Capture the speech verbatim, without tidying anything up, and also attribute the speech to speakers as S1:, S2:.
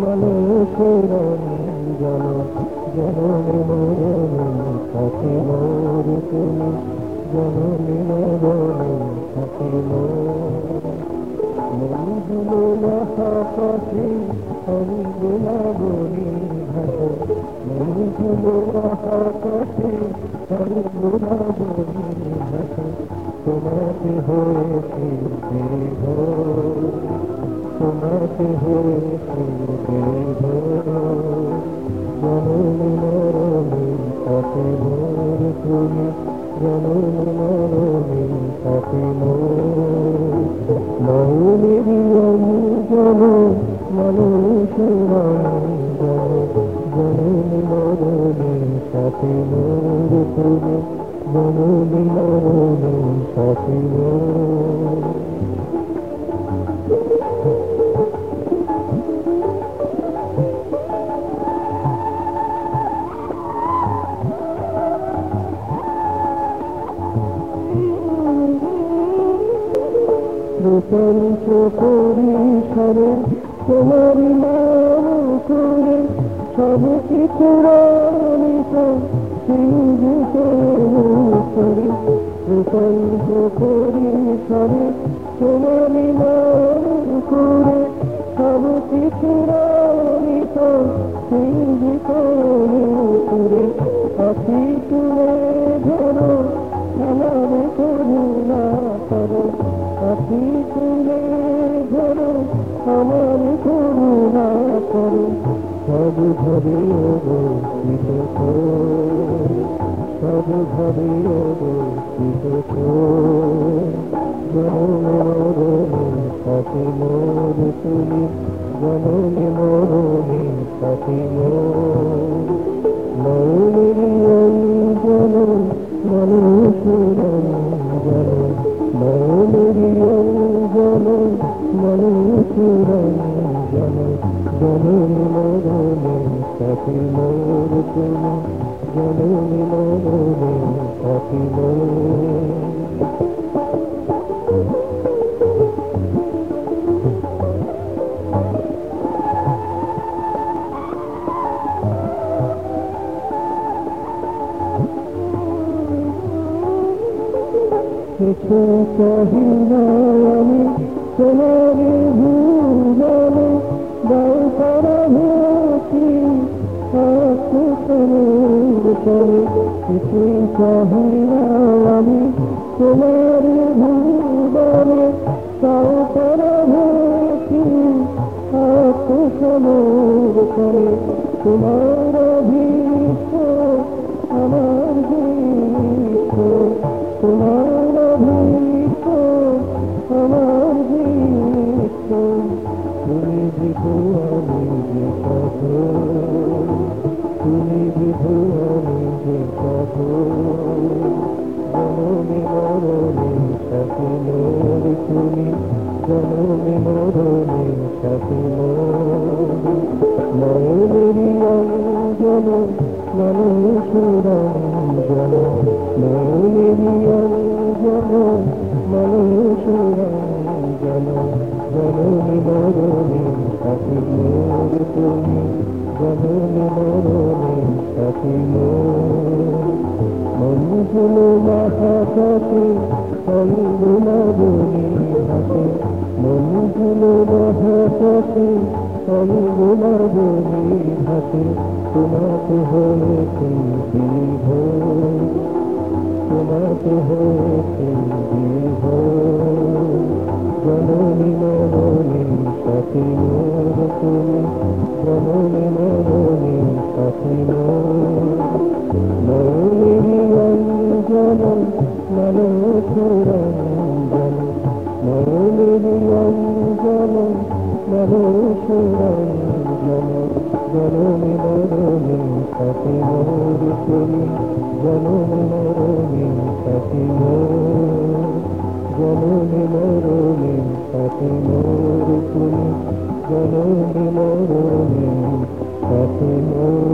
S1: মানুষের জন জননী মরণী সাথী মোর তুমি জননী মরণী সাথী মোর মন হলো মহাকাশে আমি গুণাবলী ভাষা মন হলো মহাকাশে আমি গুণাবলী ভাষা তোমাকে হয়েছে দেহ তোমাকে হয়েছে দেহ জননী মরণী সাথী মোর তুমি জননী মরণী সাথী মোর মৌলির জন মানুষের জন জননী মরণী সাথী মোর তুমি জননী মরণী সাথী মোর রূপঞ্চ পরিসরে তোমার নাম করে সব কিছু রানিত সিংহিত করে রূপঞ্চ পরিসরে তোমার নাম করে সব কিছু রানিত সিংহিত করে আছি তুলে ধরো আমার করুণা করো আছি তুলে ধরো আমার করুণা করো সব ঘরে অবস্থিত সব ঘরে অবস্থিত জননী মরণী সাথী মোর তুমি জননী মরণী সাথী মোর মৌলির জন মানুষের জন মৌলির জন মানুষের জন জননী মরণী সাথী মোর তুমি জননী মরণী সাথী মোর কিছু চাহি না আমি তোমার ভুবনে দাও পরভূতি করে কিছু চাহি না আমি তোমার ভুবনে দাও পরভূতি আত্মসমর করে তোমার ভীষ্ম আমার ভীষ্ম তোমার ভীষ্ম আমার ভীষ্ম তুমি বিধু আমি যে কত তুমি বিধু আমি যে কত জননী মরণী সাথী মোর তুমি জননী মরণী সাথী মোর মৌলির জন মানুষের জন মৌলির জন মানুষের জন জননী মরণী সাথী মোর তুমি জননী মরণী সাথী মোর মন হলো মহাকাশে আমি গুণাবলী ভাষে মন হলো মহাকাশে আমি গুণাবলী ভাষে তোমাকে হয়েছে দেহ তোমাকে হয়েছে দেহ জননী মরণী সাথী মোর তুমি জননী মরণী সাথী মোর মৌলির জন মানুষের জন মৌলির জন মানুষের জন জননী মরণী সাথী মোর তুমি জননী মরণী সাথী মোর জননী মরণী সাথী মোর তুমি জননী মরণী সাথী মোর